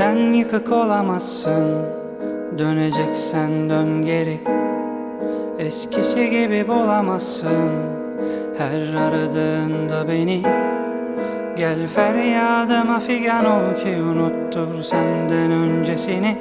Benden yıkık olamazsın. Döneceksen dön geri. Eskisi gibi bulamazsın her aradığında beni. Gel feryadıma figan ol ki unuttur senden öncesini.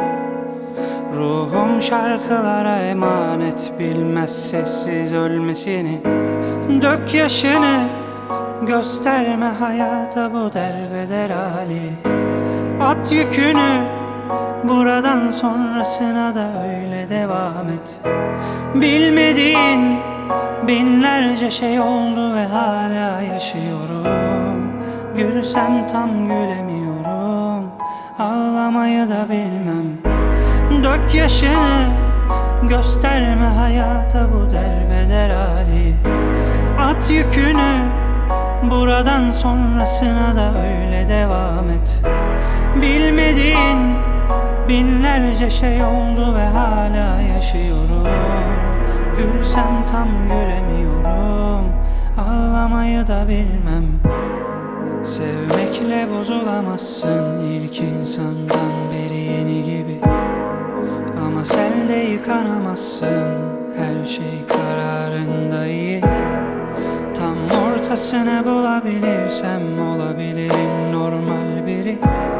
Ruhum şarkılara emanet, bilmez sessiz ölmesini. Dök yaşını, gösterme hayata bu derbeder hali. At yükünü, buradan sonrasına da öyle devam et. Bilmediğin binlerce şey oldu ve hala yaşıyorum. Gülsem tam gülemiyorum, ağlamayı da bilmem. Dök yaşını, gösterme hayata bu derbeder hali. At yükünü, buradan sonrasına da öyle devam et. Bilmediğin binlerce şey oldu ve hala yaşıyorum. Gülsem tam gülemiyorum, ağlamayı da bilmem. Sevmekle bozulamazsın ilk insandan beri yeni gibi. Ama selde yıkanamazsın, her şey kararında iyi. Tam ortasını bulabilirsem olabilirim normal biri.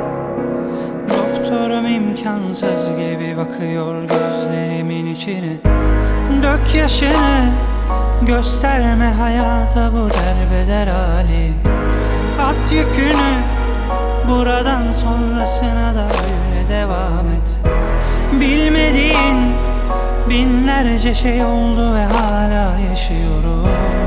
Doktorum imkansız gibi bakıyor gözlerimin içine. Dök yaşını, gösterme hayata bu derbeder hali. At yükünü, buradan sonrasına da öyle devam et. Bilmediğin binlerce şey oldu ve hala yaşıyorum.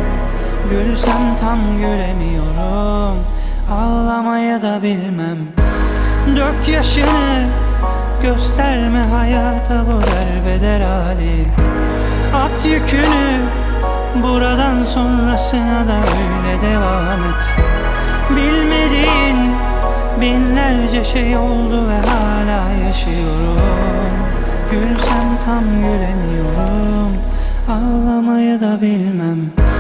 Gülsem tam gülemiyorum, ağlamayı da bilmem. Dök yaşını, gösterme hayata bu derbeder hali. At yükünü, buradan sonrasına da öyle devam et. Bilmediğin binlerce şey oldu ve hala yaşıyorum. Gülsem tam gülemiyorum, ağlamayı da bilmem.